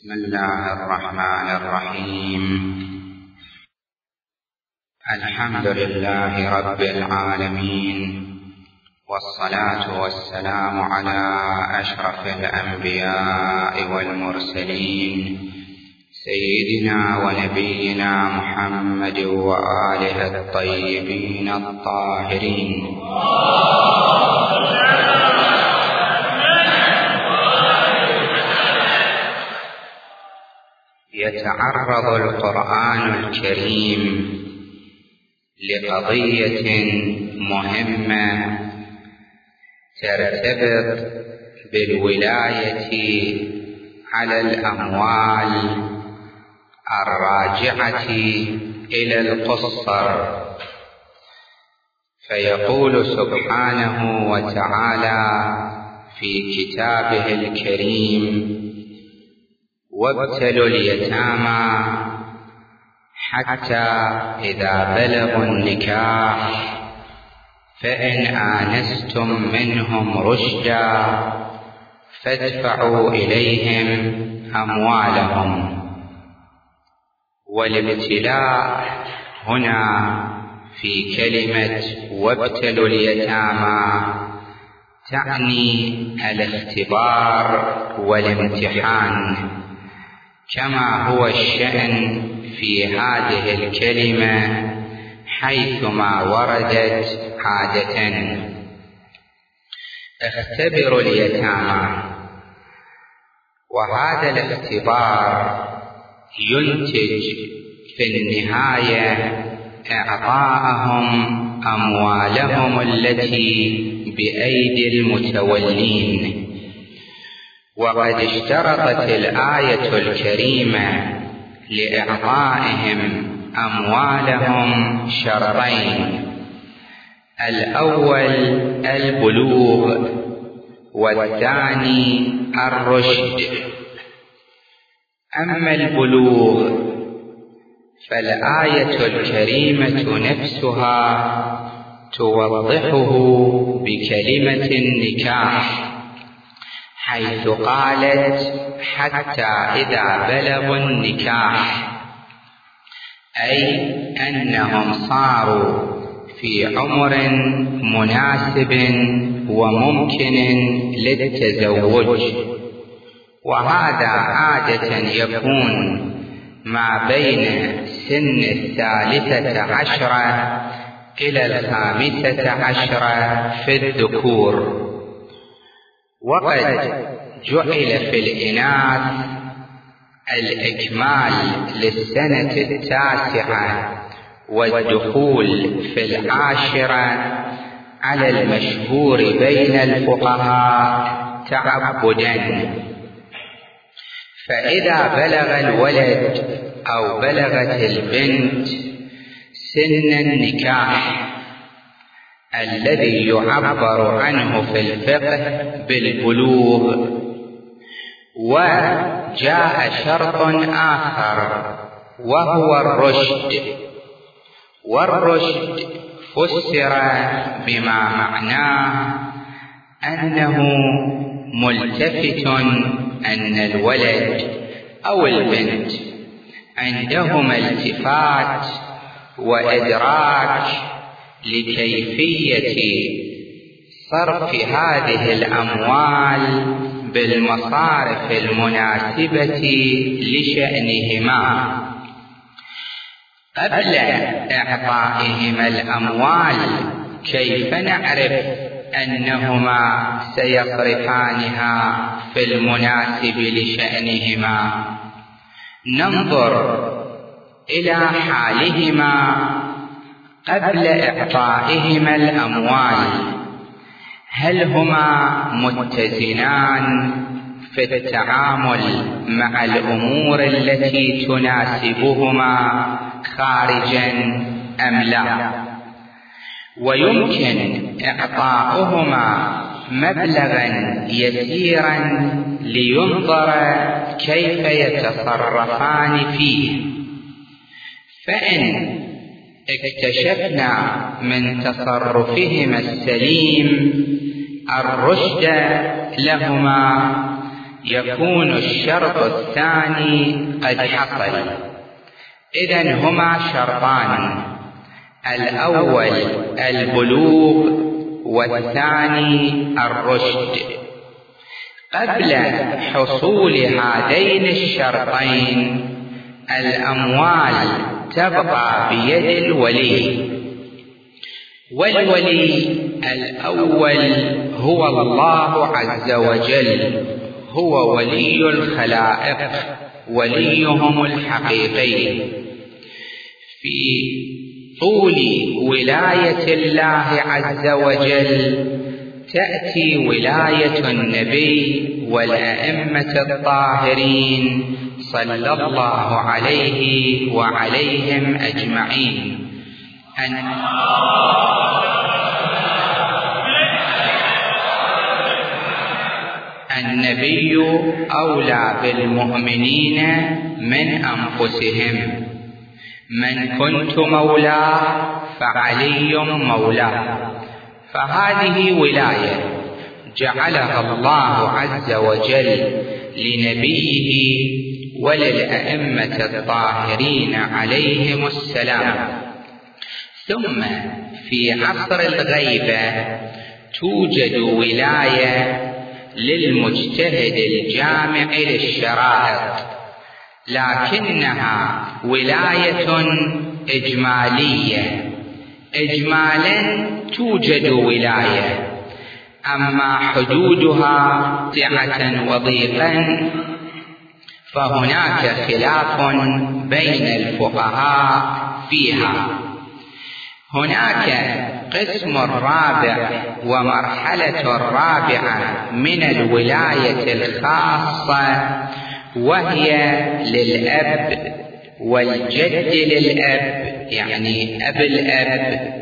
بسم الله الرحمن الرحيم. الحمد لله رب العالمين، والصلاة والسلام على أشرف الأنبياء والمرسلين سيدنا ونبينا محمد وآله الطيبين الطاهرين. يتعرض القرآن الكريم لقضية مهمة ترتبط بالولاية على الأموال الراجعة إلى القصر، فيقول سبحانه وتعالى في كتابه الكريم: وابتلوا اليتامى حتى إذا بلغوا النكاح فإن آنستم منهم رشدا فادفعوا إليهم أموالهم. والابتلاء هنا في كلمة وابتلوا اليتامى تعني الاختبار والامتحان، كما هو الشأن في هذه الكلمة حيثما وردت عادة. اختبروا اليتامى، وهذا الاختبار ينتج في النهاية إعطاءهم أموالهم التي بأيدي المتولين. وقد اشترطت الآية الكريمة لإعطائهم أموالهم شرطين: الأول البلوغ، والثاني الرشد. أما البلوغ فالآية الكريمة نفسها توضحه بكلمة النكاح، حيث قالت حتى إذا بلغوا النكاح، أي أنهم صاروا في عمر مناسب وممكن للتزوج، وهذا عادة يكون ما بين سن 13 إلى 15 في الذكور. وقد جعل في الإناث الإكمال للسنة 9 والدخول في 10 على المشهور بين الفقهاء تعبدا. فإذا بلغ الولد أو بلغت البنت سن النكاح الذي يعبر عنه في الفقه بالبلوغ، وجاء شرط آخر وهو الرشد. والرشد فسر بما معناه أنه ملتفت أن الولد أو البنت عندهما التفات وإدراك لكيفية صرف هذه الأموال بالمصارف المناسبة لشأنهما. قبل إعطائهما الأموال كيف نعرف أنهما سيصرفانها في المناسب لشأنهما؟ ننظر إلى حالهما قبل إعطائهما الأموال. هل هما متزنان في التعامل مع الأمور التي تناسبهما خارجا أم لا؟ ويمكن إعطاؤهما مبلغا يسيرا لينظر كيف يتصرفان فيه. فإن اكتشفنا من تصرفهما السليم الرشد لهما يكون الشرط الثاني قد حصل. إذن هما شرطان: الأول البلوغ والثاني الرشد. قبل حصول هذين الشرطين الأموال تبقى بيد الولي، والولي الأول هو الله عز وجل، هو ولي الخلائق، وليهم الحقيقي. في طول ولاية الله عز وجل تأتي ولاية النبي والأئمة الطاهرين صلى الله عليه وعليهم أجمعين. النبي أولى بالمؤمنين من أنفسهم، من كنت مولاه فعلي مولاه. فهذه ولاية جعلها الله عز وجل لنبيه وللأئمة الطاهرين عليهم السلام. ثم في عصر الغيبة توجد ولاية للمجتهد الجامع للشرائط، لكنها ولاية إجمالية. إجمالا توجد ولاية، أما حدودها سعة وضيقا فهناك خلاف بين الفقهاء فيها. هناك قسم رابع ومرحلة رابعة من الولاية الخاصة، وهي للأب والجد للأب، يعني أب الأب،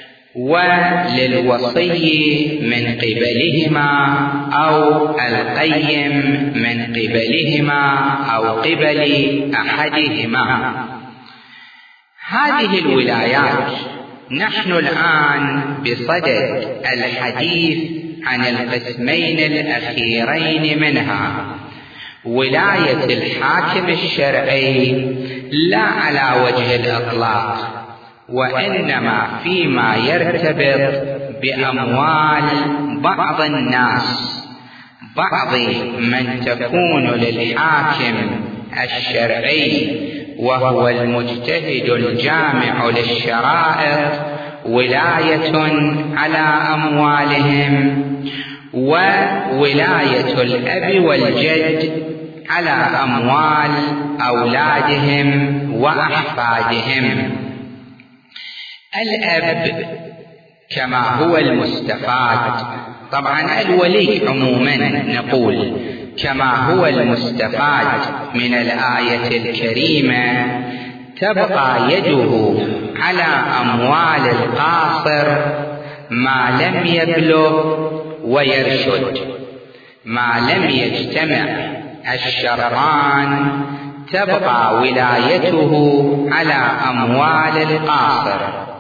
وللوصي من قبلهما أو القيم من قبلهما أو قبل أحدهما. هذه الولايات نحن الآن بصدد الحديث عن القسمين الأخيرين منها. ولاية الحاكم الشرعي لا على وجه الإطلاق، وإنما فيما يرتبط بأموال بعض الناس، بعض من تكون للحاكم الشرعي وهو المجتهد الجامع للشرائط ولاية على أموالهم، وولاية الأب والجد على أموال أولادهم وأحفادهم. الأب كما هو المستفاد، طبعا الولي عموما نقول كما هو المستفاد من الآية الكريمة، تبقى يده على أموال القاصر ما لم يبلغ ويرشد. ما لم يجتمع الشرطان تبقى ولايته على أموال القاصر،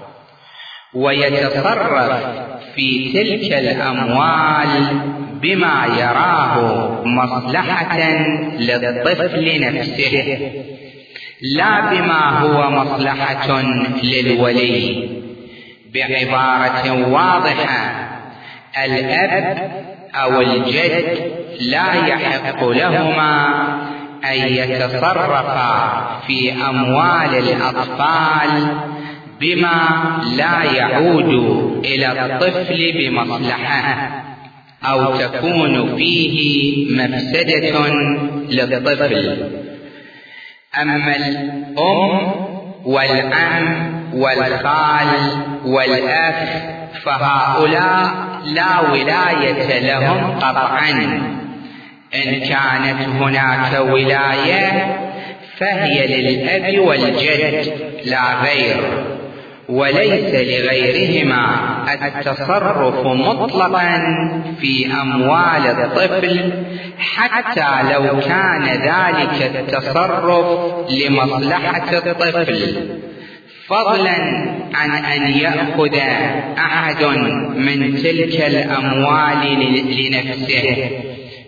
ويتصرف في تلك الأموال بما يراه مصلحة للطفل نفسه، لا بما هو مصلحة للولي. بعبارة واضحة، الأب أو الجد لا يحق لهما أن يتصرفا في أموال الأطفال بما لا يعود إلى الطفل بمصلحة أو تكون فيه مفسدة للطفل. أما الأم والعم والخال والأخ فهؤلاء لا ولاية لهم قطعا. إن كانت هناك ولاية فهي للأب والجد لا غير، وليس لغيرهما التصرف مطلقا في أموال الطفل، حتى لو كان ذلك التصرف لمصلحة الطفل، فضلا عن أن يأخذ أحد من تلك الأموال لنفسه.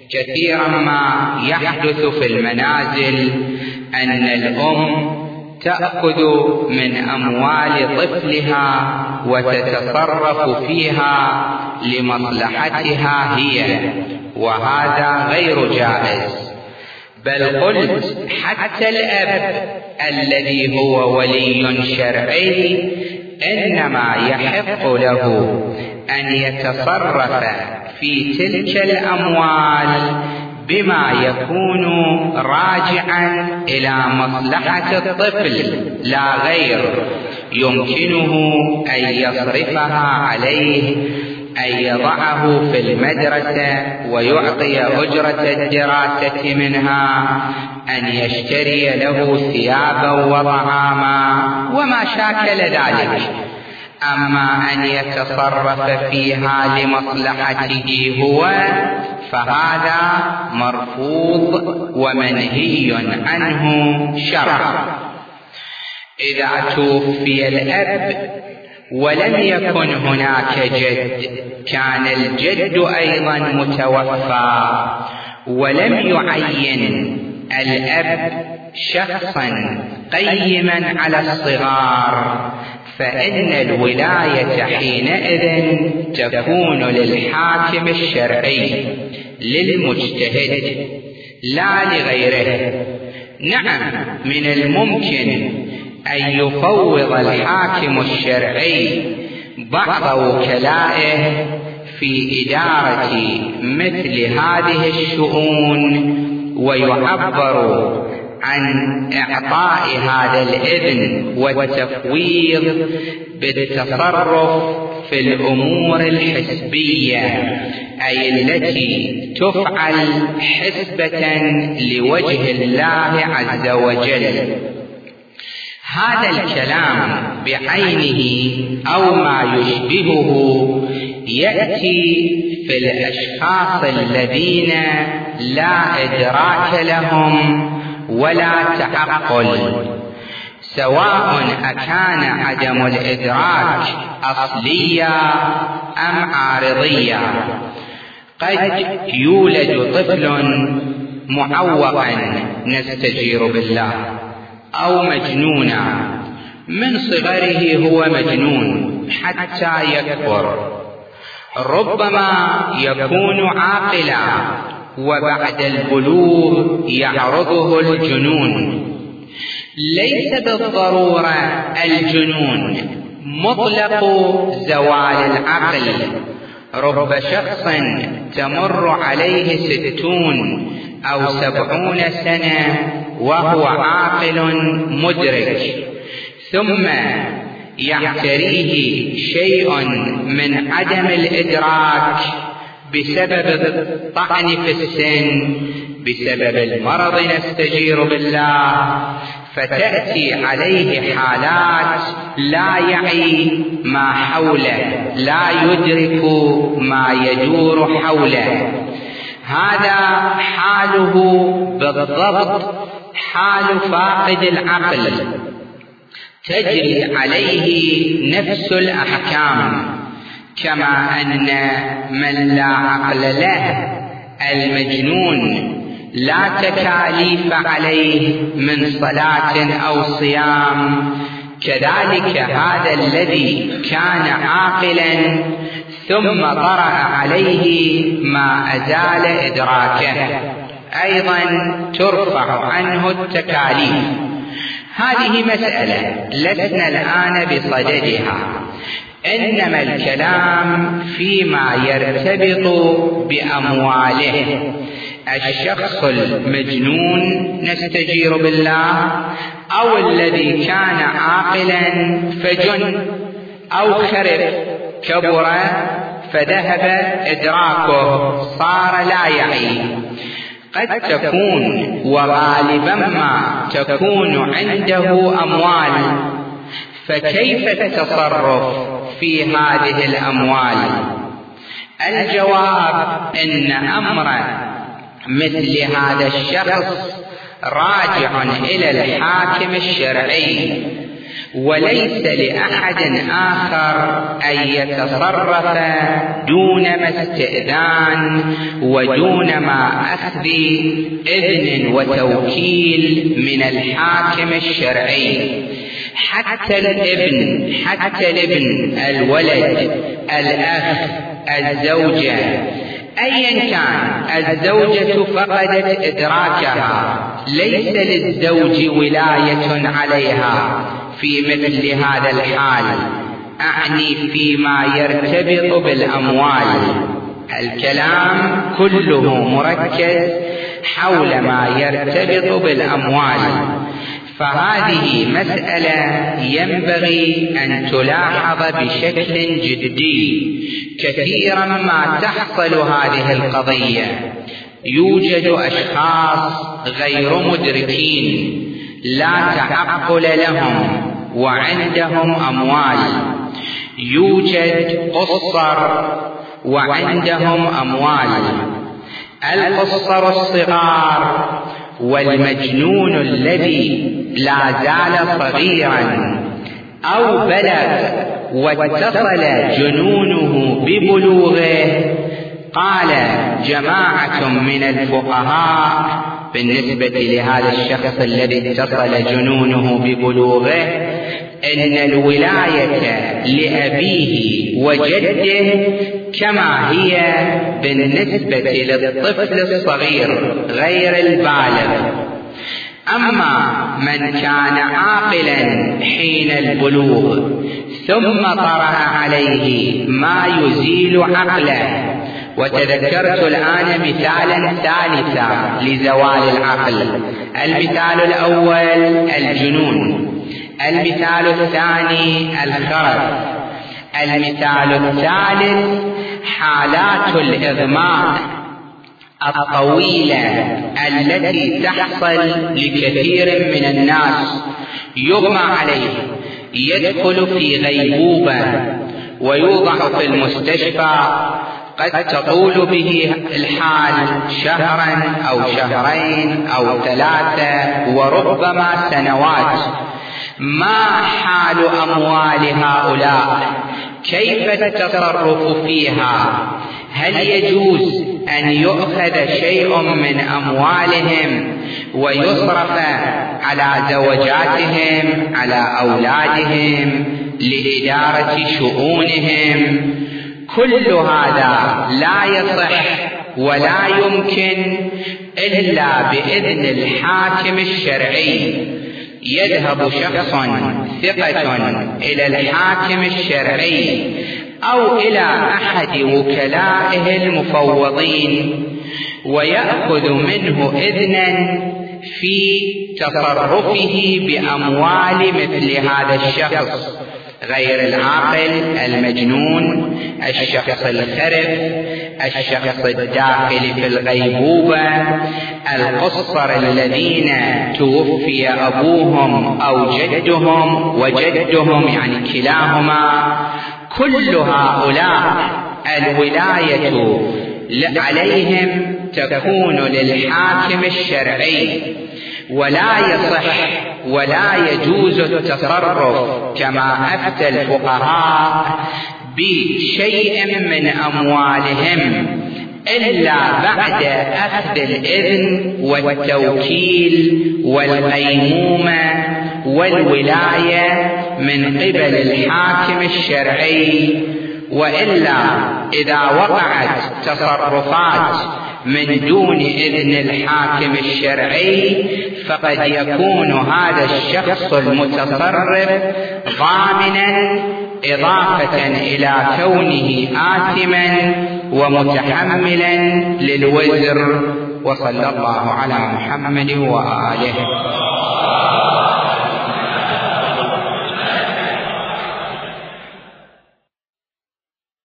كثيرا ما يحدث في المنازل أن الأم تأخذ من أموال طفلها وتتصرف فيها لمصلحتها هي، وهذا غير جائز. بل قلت حتى الأب الذي هو ولي شرعي إنما يحق له أن يتصرف في تلك الأموال بما يكون راجعا إلى مصلحة الطفل لا غير، يمكنه أن يصرفها عليه، أن يضعه في المدرسة ويعطي أجرة الدراسة منها، أن يشتري له ثيابا وطعاما وما شاكل ذلك. أما أن يتصرف فيها لمصلحته هو فهذا مرفوض ومنهي عنه شرعا. إذا توفي الأب ولم يكن هناك جد، كان الجد أيضا متوفى، ولم يعين الأب شخصا قيما على الصغار، فإن الولاية حينئذ تكون للحاكم الشرعي للمجتهد لا لغيره. نعم، من الممكن أن يفوض الحاكم الشرعي بعض وكلائه في إدارة مثل هذه الشؤون، ويعبر عن إعطاء هذا الإذن والتفويض بالتصرف في الأمور الحسبية، أي التي تفعل حسبة لوجه الله عز وجل. هذا الكلام بعينه أو ما يشبهه يأتي في الأشخاص الذين لا إدراك لهم ولا تعقل، سواء أكان عدم الإدراك أصليا أم عارضيا. قد يولد طفل معوقا نستجير بالله، أو مجنونا، من صغره هو مجنون حتى يكبر، ربما يكون عاقلا وبعد البلوغ يعرضه الجنون. ليس بالضرورة الجنون مطلق زوال العقل، رب شخص تمر عليه 60 أو 70 سنة وهو عاقل مدرك، ثم يعتريه شيء من عدم الإدراك بسبب الطعن في السن، بسبب المرض نستجير بالله، فتأتي عليه حالات لا يعي ما حوله، لا يدرك ما يدور حوله. هذا حاله بالضبط حال فاقد العقل، تجري عليه نفس الأحكام، كما أن من لا عقل له المجنون لا تكاليف عليه من صلاة أو صيام، كذلك هذا الذي كان عاقلا ثم طرأ عليه ما أزال إدراكه أيضا ترفع عنه التكاليف. هذه مسألة لسنا الآن بصددها، إنما الكلام فيما يرتبط بأمواله. الشخص المجنون نستجير بالله، أو الذي كان عاقلا فجن أو خرف كبر فذهب إدراكه صار لا يعي، قد تكون وغالبا ما تكون عنده أموال، فكيف التصرف في هذه الأموال؟ الجواب إن أمر مثل هذا الشخص راجع إلى الحاكم الشرعي، وليس لأحد آخر أن يتصرف دون ما استئذان ودون ما أخذ إذن وتوكيل من الحاكم الشرعي. حتى الابن، الولد، الأخ، الزوجة، أيا كان الزوجة فقدت إدراكها، ليس للزوج ولاية عليها في مثل هذا الحال، أعني فيما يرتبط بالأموال. الكلام كله مركز حول ما يرتبط بالأموال، فهذه مسألة ينبغي أن تلاحظ بشكل جدي. كثيرا ما تحصل هذه القضية، يوجد أشخاص غير مدركين لا تعقل لهم وعندهم أموال، يوجد قصر وعندهم أموال. القصر الصغار والمجنون الذي لا زال صغيرا أو بلغ واتصل جنونه ببلوغه، قال جماعة من الفقهاء بالنسبة لهذا الشخص الذي اتصل جنونه ببلوغه إن الولاية لأبيه وجده كما هي بالنسبة للطفل الصغير غير البالغ. أما من كان عاقلا حين البلوغ ثم طرأ عليه ما يزيل عقله، وتذكرت الآن مثالا ثالثا لزوال العقل. المثال الأول الجنون، المثال الثاني الخرف، المثال الثالث حالات الإغماء الطويلة التي تحصل لكثير من الناس، يغمى عليه، يدخل في غيبوبة ويوضع في المستشفى، قد تطول به الحال شهرا أو شهرين أو 3 وربما سنوات. ما حال أموال هؤلاء؟ كيف التصرف فيها؟ هل يجوز أن يؤخذ شيء من أموالهم ويصرف على زوجاتهم، على أولادهم، لإدارة شؤونهم؟ كل هذا لا يصح ولا يمكن إلا بإذن الحاكم الشرعي. يذهب شخص ثقة إلى الحاكم الشرعي أو إلى أحد وكلائه المفوضين ويأخذ منه إذنا في تصرفه بأموال مثل هذا الشخص غير العاقل، المجنون، الشخص الخرف، الشخص الداخل في الغيبوبة، القصر الذين توفي أبوهم أو جدهم وجدهم يعني كلاهما. كل هؤلاء الولاية عليهم تكون للحاكم الشرعي، ولا يصح ولا يجوز التصرف كما أفتى الفقهاء بشيء من أموالهم إلا بعد أخذ الإذن والتوكيل والقيمومة والولاية من قبل الحاكم الشرعي. وإلا إذا وقعت تصرفات من دون إذن الحاكم الشرعي فقد يكون هذا الشخص المتصرف ضامنا، إضافة إلى كونه آثما ومتحملا للوزر. وصلى الله على محمد وآله.